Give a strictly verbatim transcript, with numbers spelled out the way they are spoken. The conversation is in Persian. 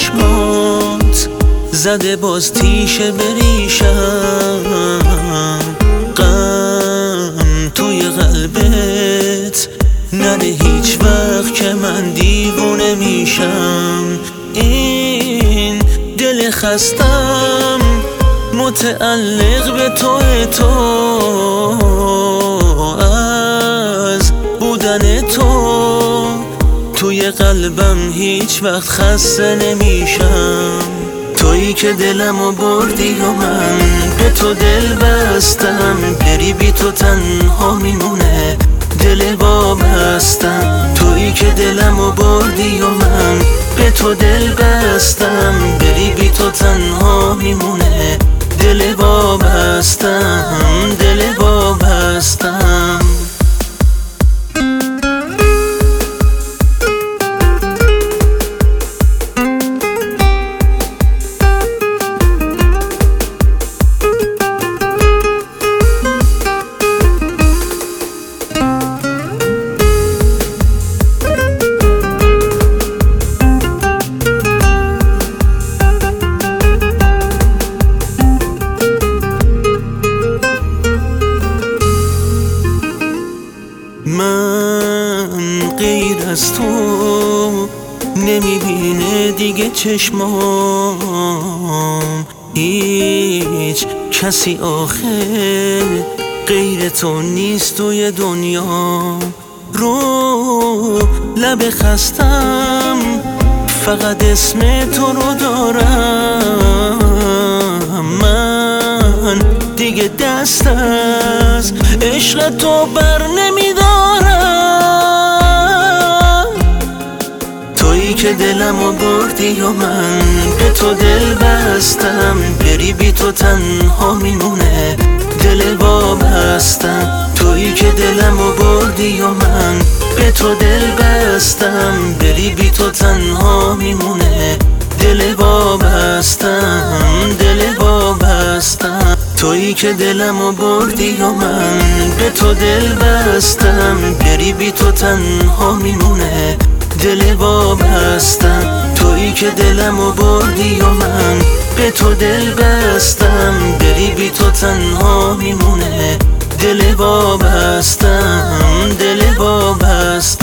عشقات زده باز تیشه بریشم، غم توی قلبت نده هیچ وقت که من دیوونه میشم. این دل خستم متعلق به توی تو، از بودن تو توی قلبم هیچ وقت خسته نمیشم. تویی که دلمو بردی و من به تو دل بستم، بری بی تو تنها میمونه دل وابستم. تویی که دلمو بردی و من به تو دل بستم، بری بی تو تنها میمونه دل وابستم، دل وابستم. من غیر از تو نمیبینه دیگه چشمام، هیچ کسی آخر غیر تو نیست توی دنیا. رو لب خستم فقط اسم تو رو دارم، من دیگه دست از عشق تو بر نمیدارم. تویی که دلمو بردی و من به تو دل بستم، بری بی تو تنها میمونه دل وابستم. تویی که دلمو بردی و من به تو دل بستم، بری بی تو تنها میمونه دل وابستم، دل وابستم. تویی که دلمو بردی و من به تو دل بستم، بری بی تو تنها میمونه دل وابستم. تویی که دلمو بردی و من به تو دل بستم، بری بی تو تنها میمونه دل وابستم، دل وابستم.